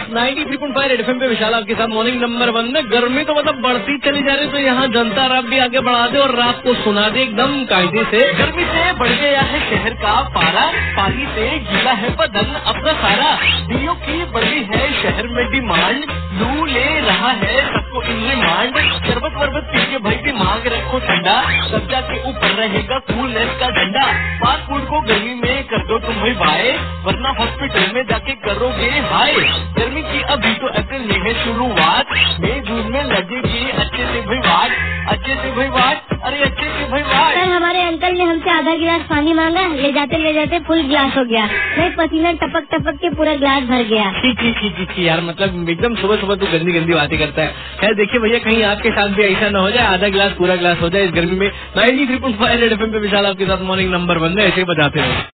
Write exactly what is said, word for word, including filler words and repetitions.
Ninety three point five red F M पे विशाल आपके साथ मॉर्निंग नंबर वन में। गर्मी तो मतलब बढ़ती चली जा रही है, तो यहाँ जनता रात भी आगे बढ़ा दे और रात को सुना दे एकदम कायदे से। गर्मी से बढ़ गया है शहर का पारा, पानी से गीला है बदन अपना सारा। दियों की बढ़ी है शहर में डिमांड, लू ले रहा है सबको इन रिमांड। शरबत वरबत पी के भाई दिमाग रखो ठंडा, सब्जा के ऊपर रहेगा कूलनेस का डंडा। फास्ट फूड को गर्मी में कर दो तुम भाई बाय, वरना हॉस्पिटल में जाके करोगे हाय। गर्मी की अभी तो अप्रैल में है शुरुआत, मई जून में लगेगी अच्छे से भाई वाट, अच्छे से भाई वाट, अरे अच्छे से भाई वाट। सर हमारे अंकल ने हमसे आधा गिलास पानी मांगा, ले जाते ले जाते फुल गिलास हो गया। नहीं पसीना टपक टपक के पूरा गिलास भर गया। ठीक ठीक ठीक ठीक यार, मतलब एकदम सुबह सुबह तू गंदी गंदी बातें करता है। खैर देखिए भैया, कहीं आपके साथ भी ऐसा न हो जाए, आधा गिलास पूरा गिलास हो जाए इस गर्मी में। Ninety three point five red F M पे विशाल आपके साथ मॉर्निंग नंबर वन में ऐसे बजाते हो।